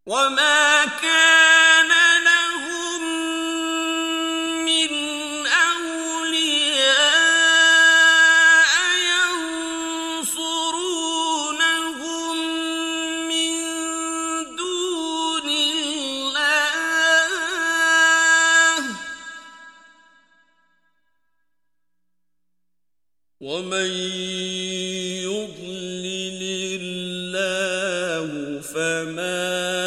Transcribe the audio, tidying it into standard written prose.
وما كان لهم من أولياء ينصرونهم من دون الله ومن يضلل الله فما